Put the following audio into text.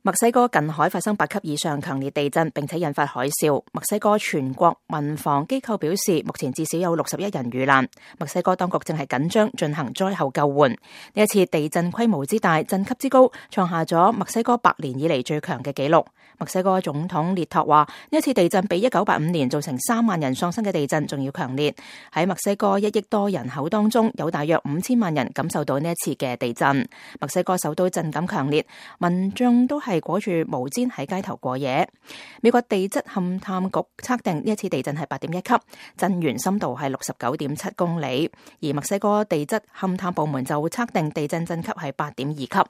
墨西哥近海發生8級以上強烈地震，並且引發海嘯。墨西哥全國民防機構表示，目前至少有61人遇難。墨西哥當局正係緊張進行災後救援。呢一次地震規模之大、震級之高，創下咗墨西哥100年以嚟最強嘅紀錄。墨西哥總統列托話，呢一次地震比1985年造成3萬人喪生嘅地震仲要強烈。喺墨西哥1億多人口當中，有大約5000萬人感受到呢一次嘅地震。墨西哥首都震感強烈，民眾都係裹住毛氈喺街頭過夜。美國地質勘探局測定呢一次地震係8.1級，震源深度係69.7公里，而墨西哥地質勘探部門就測定地震震級係8.2級。